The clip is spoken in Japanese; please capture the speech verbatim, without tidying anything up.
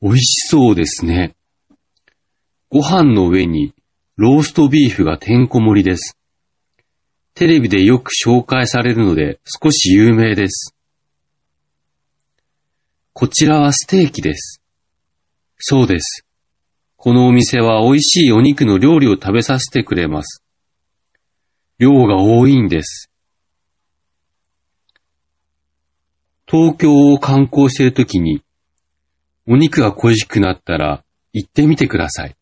美味しそうですね。ご飯の上にローストビーフがてんこ盛りです。テレビでよく紹介されるので少し有名です。こちらはステーキです。そうです。このお店は美味しいお肉の料理を食べさせてくれます。量が多いんです。東京を観光しているときに、お肉が恋しくなったら行ってみてください。